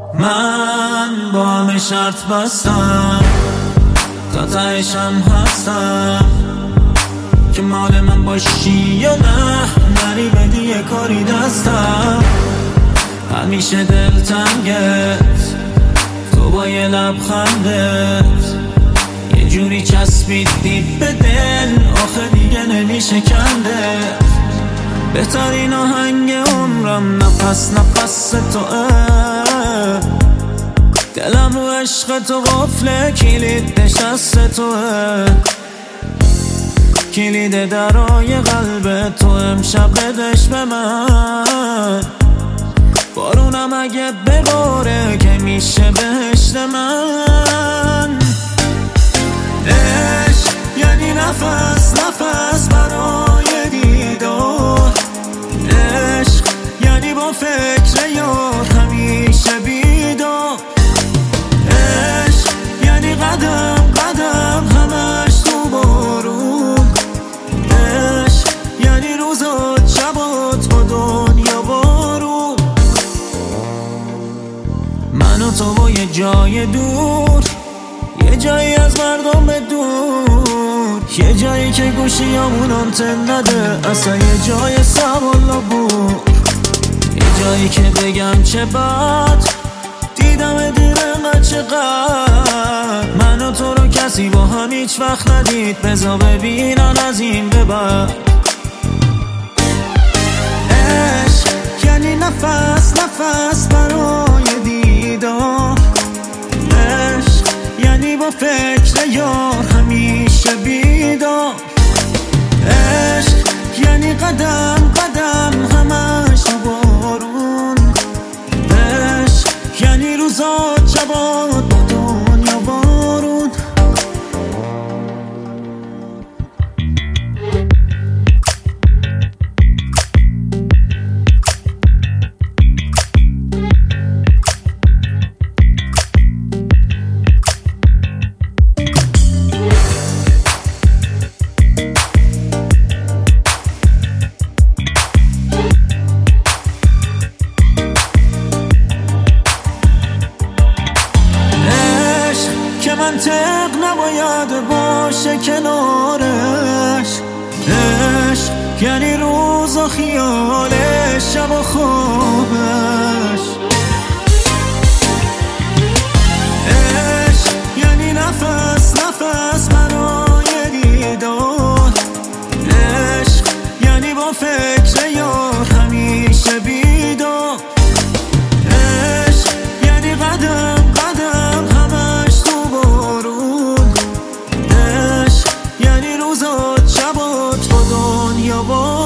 من با همه شرط بستم، تا تهشم هستم که مال من باشی یا نه. نری بدی یه کاری دستم، همیشه دلتنگت تو با یه لبخندت یه جوری چسبیدی به دل، آخه دیگه نمیشه کندت. بهترین آهنگ عمرم نفس نفس توه، دلم رو عشق تو قفله، کلید نشست توه، کلید درای قلب تو امشب بدش به من. بارونم اگه بباره که میشه بهشت من. عشق یعنی نفس نفس برای دیدار، عشق یعنی با فکر یار همیشه بیدار، عشق یعنی قدم قدم همش تو بارون، عشق یعنی روزات شبات با دنیا بارون. من و تو با یه جای دور، یه جایی از مردم به دور، یه جایی که گوشیامون آنتن نده، اصلا یه جای سوالا بود، یه جایی که بگم چه بد دیدم دیرم چقدر. من و تو رو کسی با هم هیچ وقت ندید، بذار ببینن از این به بعد. عشق یعنی نفس نفس برای دیدار، عشق یعنی با فکر یار همیشه بیدار، عشق یعنی قدم قدم همش بارون، عشق یعنی روزات شبات با دنیا بارون. منطق نباید باشه کنارش، عشق یعنی روز و خیالش شب و خوابش، عشق یعنی نفس نفس برای دیدار، عشق یعنی با فکر یار همیشه بیدار، عشق یعنی قدم قدم همش تو بارون، عشق یعنی روزات شبات با دنیا بارون.